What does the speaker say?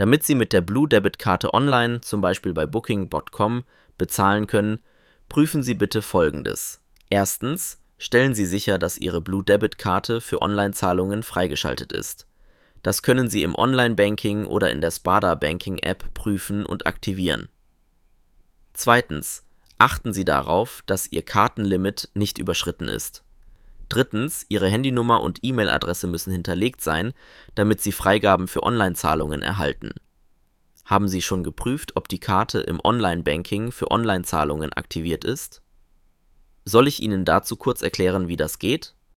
Damit Sie mit der Blue Debit Karte online, zum Beispiel bei Booking.com, bezahlen können, prüfen Sie bitte Folgendes. Erstens, stellen Sie sicher, dass Ihre Blue Debit Karte für Online-Zahlungen freigeschaltet ist. Das können Sie im Online-Banking oder in der Spada Banking App prüfen und aktivieren. Zweitens, achten Sie darauf, dass Ihr Kartenlimit nicht überschritten ist. Drittens, Ihre Handynummer und E-Mail-Adresse müssen hinterlegt sein, damit Sie Freigaben für Online-Zahlungen erhalten. Haben Sie schon geprüft, ob die Karte im Online-Banking für Online-Zahlungen aktiviert ist? Soll ich Ihnen dazu kurz erklären, wie das geht?